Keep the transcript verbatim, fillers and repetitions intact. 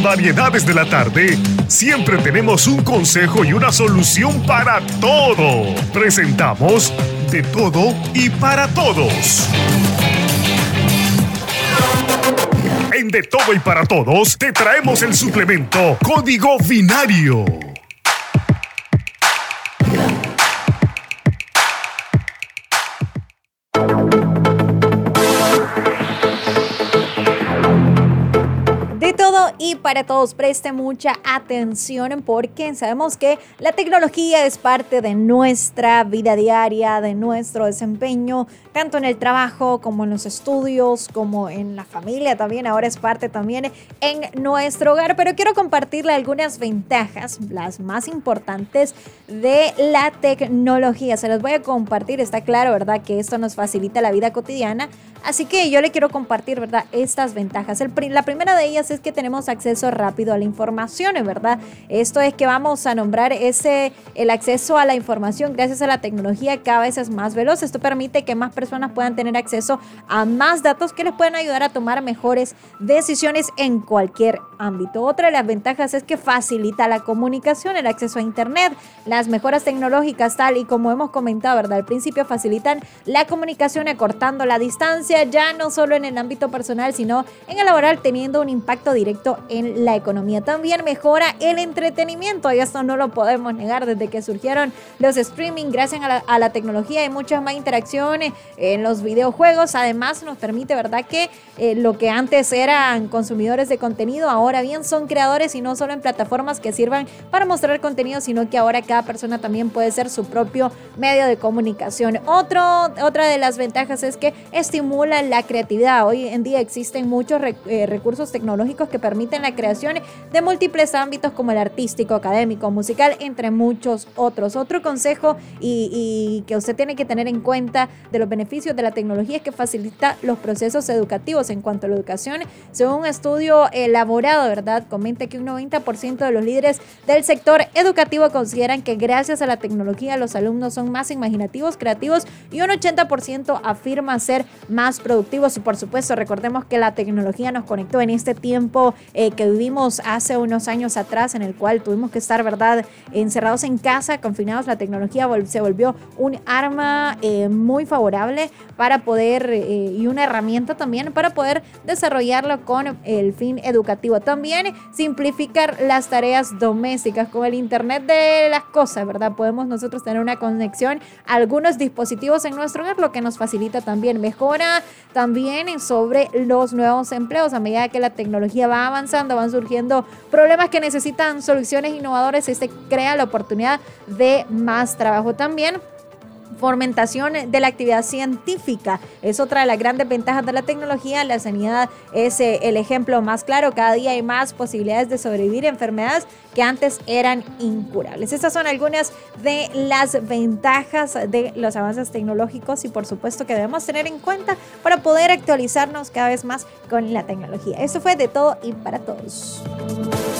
variedades de la tarde, siempre tenemos un consejo y una solución para todo. Presentamos De Todo y para Todos. En De Todo y para Todos te traemos el suplemento Código Binario. Y para todos, preste mucha atención porque sabemos que la tecnología es parte de nuestra vida diaria, de nuestro desempeño, tanto en el trabajo como en los estudios, como en la familia también. Ahora es parte también en nuestro hogar, pero quiero compartirle algunas ventajas, las más importantes de la tecnología. Se las voy a compartir, está claro, ¿verdad? Que esto nos facilita la vida cotidiana. Así que yo le quiero compartir, ¿verdad? Estas ventajas. El, la primera de ellas es que tenemos acceso rápido a la información, ¿verdad? Esto es que vamos a nombrar ese, el acceso a la información gracias a la tecnología cada vez es más veloz. Esto permite que más personas puedan tener acceso a más datos que les pueden ayudar a tomar mejores decisiones en cualquier ámbito. Otra de las ventajas es que facilita la comunicación, el acceso a internet, las mejoras tecnológicas tal y como hemos comentado, ¿verdad? Al principio facilitan la comunicación acortando la distancia, ya no solo en el ámbito personal, sino en el laboral, teniendo un impacto directo en la economía. También mejora el entretenimiento y esto no lo podemos negar. Desde que surgieron los streaming, gracias a la, a la tecnología hay muchas más interacciones en los videojuegos. Además nos permite, ¿verdad? Que eh, lo que antes eran consumidores de contenido, ahora bien son creadores y no solo en plataformas que sirvan para mostrar contenido, sino que ahora cada persona también puede ser su propio medio de comunicación. Otro, otra de las ventajas es que estimula la creatividad. Hoy en día existen muchos rec- eh, recursos tecnológicos que permiten la creación de múltiples ámbitos como el artístico, académico, musical, entre muchos otros. Otro consejo y, y que usted tiene que tener en cuenta de los beneficios de la tecnología es que facilita los procesos educativos en cuanto a la educación. Según un estudio elaborado, ¿verdad? Comenta que un noventa por ciento de los líderes del sector educativo consideran que gracias a la tecnología los alumnos son más imaginativos, creativos y un ochenta por ciento afirma ser más productivos. Y por supuesto, recordemos que la tecnología nos conectó en este tiempo eh, que vivimos hace unos años atrás, en el cual tuvimos que estar, ¿verdad?, encerrados en casa, confinados. La tecnología vol- se volvió un arma eh, muy favorable para poder eh, y una herramienta también para poder desarrollarlo con el fin educativo. También simplificar las tareas domésticas con el internet de las cosas, ¿verdad? Podemos nosotros tener una conexión a algunos dispositivos en nuestro hogar, lo que nos facilita también mejora también sobre los nuevos empleos. A medida que la tecnología va avanzando, van surgiendo problemas que necesitan soluciones innovadoras y se crea la oportunidad de más trabajo. También fomentación de la actividad científica es otra de las grandes ventajas de la tecnología. La sanidad es eh, el ejemplo más claro. Cada día hay más posibilidades de sobrevivir a enfermedades que antes eran incurables. Estas son algunas de las ventajas de los avances tecnológicos y por supuesto que debemos tener en cuenta para poder actualizarnos cada vez más con la tecnología. Esto fue De Todo y para Todos.